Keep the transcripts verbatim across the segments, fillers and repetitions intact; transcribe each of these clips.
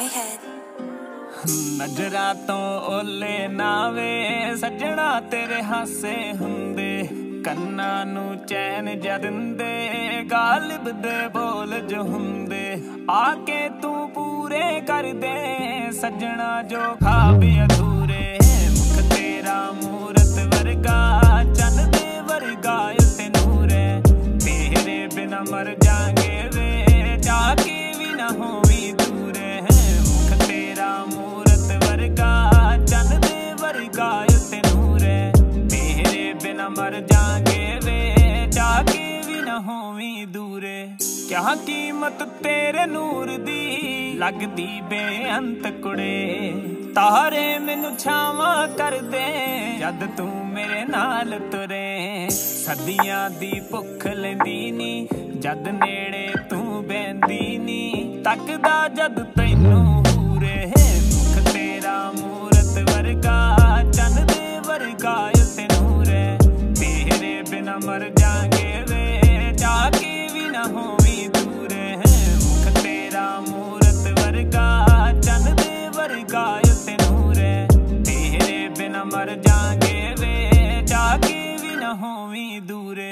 Skyhead। नजरा तो ओले नावे सजना तेरे हासे हुंदे, कन्ना नू चैन जदिंदे गालिब दे बोल जो हुंदे। आके तू पूरे कर दे सजना जो खाब अधूरे। मुख तेरा मूरत वर्गा चन दे वर्गा ते नूरे, तेरे बिना मर जाएंगे वे जाके भी ना होवी दूरे। मुख तेरा मूरत वर्गा चन दे वर्गा ते नूरे, तेरे बिना मर जाएंगे वे जाके भी ना होवी दूरे। क्या कीमत तेरे नूर दी लगदी बेअंत कुड़े, तारे मैनू छावा कर दे जद तू मेरे नाल तुरे। सदियां दी भुख लैंदी नी जद नेड़े तू बैंदी नी, तकदा जद तैनू हूरे। मुख तेरा मूरत वर्गा चन दे वर्गा ते नूरे, तेरे बिना मर जाएंगे वे जाके भी ना होवी दूरे। मुख तेरा मूरत वर्गा चन दे वर्गा ते नूरे, तेरे बिना मर जाएंगे वे जाके भी ना होवी दूरे।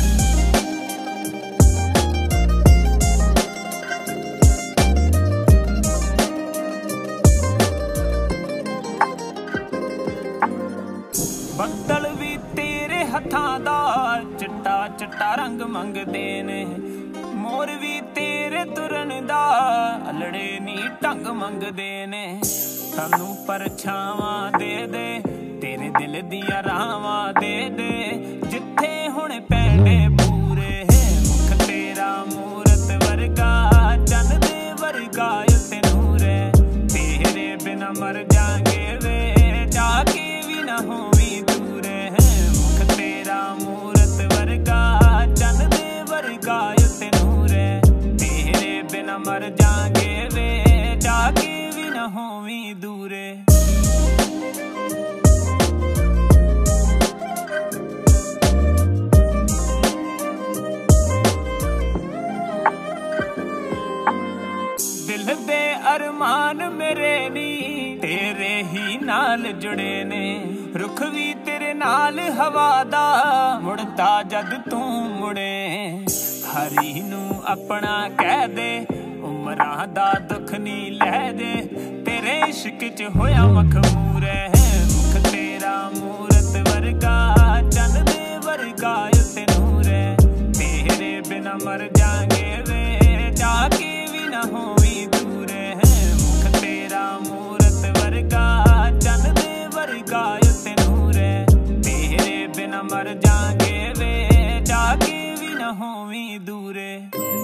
ਬੱਦਲ ਵੀ ਤੇਰੇ ਹੱਥਾਂ ਦਾ ਚਿੱਟਾ ਚਿੱਟਾ ਰੰਗ ਮੰਗਦੇ ਨੇ, ਮੋਰ ਵੀ ਤੇਰੇ ਤੁਰਨ ਦਾ ਅਲੜੇ ਨੀ ਢੰਗ ਮੰਗਦੇ ਨੇ। ਸਾਨੂੰ ਪਰਛਾਵਾਂ ਦੇ ਦੇ ਤੇਰੇ ਦਿਲ ਦੀਆਂ ਰਾਵਾਂ ਦੇ ਦੇ, ਜਿੱਥੇ ਹੁਣ ਪੈਂਦੇ ਪੂਰੇ। ਮੁਖ ਤੇਰਾ ਮੂਰਤ ਵਰਗਾ ਚੰਨ ਦੇ ਵਰਗਾ ਤੇ ਨੂਰੇ, ਤੇਰੇ ਬਿਨਾ ਮਰ ਜਾਾਂਗੇ ਵੇ ਜਾਕੇ ਵੀ ਨਾ ਹੋਵੀ ਦੂਰੇ। ਮੁਖ ਤੇਰਾ ਮੂਰਤ ਵਰਗਾ ਚੰਨ ਦੇ ਵਰਗਾ ਤੇ ਨੂਰੇ, ਤੇਰੇ ਬਿਨਾ ਮਰ ਜਾਾਂਗੇ ਵੇ ਜਾਕੇ ਵੀ ਨਾ ਹੋਵੀ ਦੂਰੇ। दिल दे अरमान मेरे नी तेरे ही नाल जुड़े ने, रुख भी तेरे नाल हवा दा मुड़दा जद तू मुड़े। हरी नू अपना कह दे उमरां दा दुख नी लै दे, तेरे इश्क च होया मखमूर है। मुख तेरा मूरत वर्गा चन दे वर्गा ते नूरे, तेरे बिना मर जाएंगे वे जाके भी ना होवी दूरे। मुख तेरा मूरत वर्गा चन दे वर्गा ते नूरे, तेरे बिना मर जाएंगे वे जाके भी ना होवी दूरे।